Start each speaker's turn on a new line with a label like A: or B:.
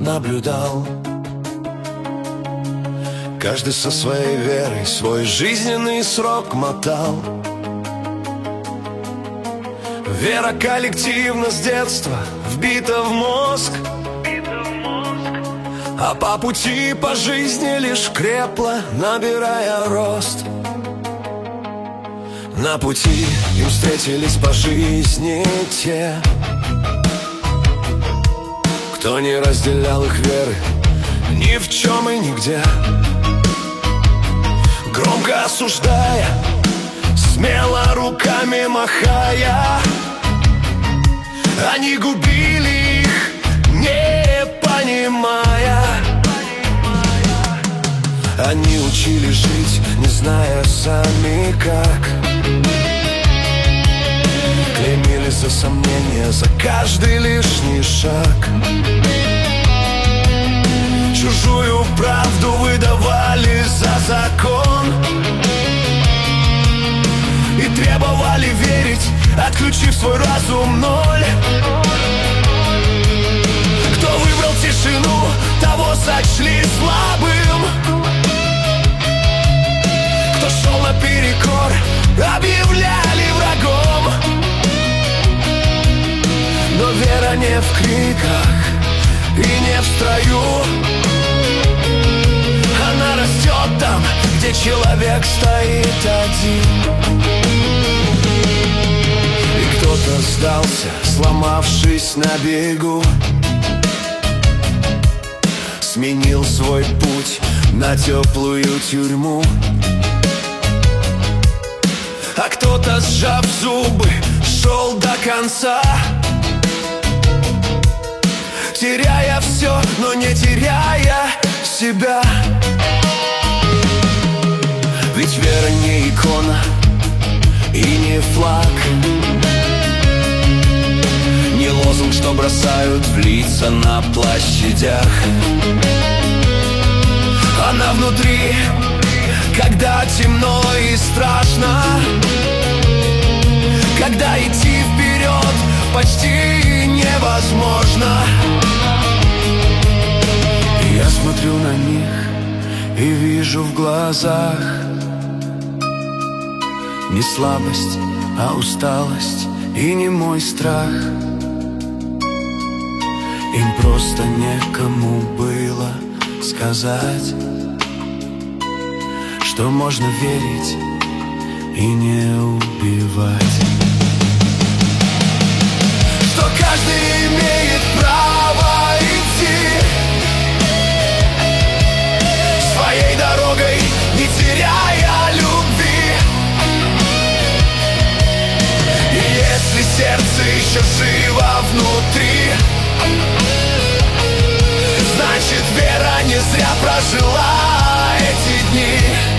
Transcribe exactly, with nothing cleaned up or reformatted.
A: наблюдал. Каждый со своей верой свой жизненный срок мотал. Вера коллективно с детства вбита в мозг, а по пути по жизни лишь крепла, набирая рост. На пути им встретились по жизни те, кто не разделял их веры ни в чем и нигде. Громко осуждая, смело руками махая, они губили их, не понимая. Они учили жить, не зная сами как. Клеймили за сомнения, за каждый лишний шаг. Чужую правду выдавали за закон и требовали верить, отключив свой разум ноль. Кто выбрал тишину, того сочли слабым. Кто шел наперекор, объявляли врагом. Но вера не в криках и не в строю. Она растет там, где человек стоит один. И кто-то сдался, сломавшись на бегу, сменил свой путь на теплую тюрьму. А кто-то, сжав зубы, шел до конца, теряя все, но не теряя себя. Ведь вера не икона и не флаг, не лозунг, что бросают в лица на площадях. Она внутри, когда темно и страшно, когда идти вперед почти невозможно. Я смотрю на них и вижу в глазах не слабость, а усталость и не мой страх. Им просто некому было сказать, что можно верить и не убивать, что каждый имеет право идти своей дорогой, не теряя любви. И если сердце еще живо внутри, значит, вера не зря прожила эти дни.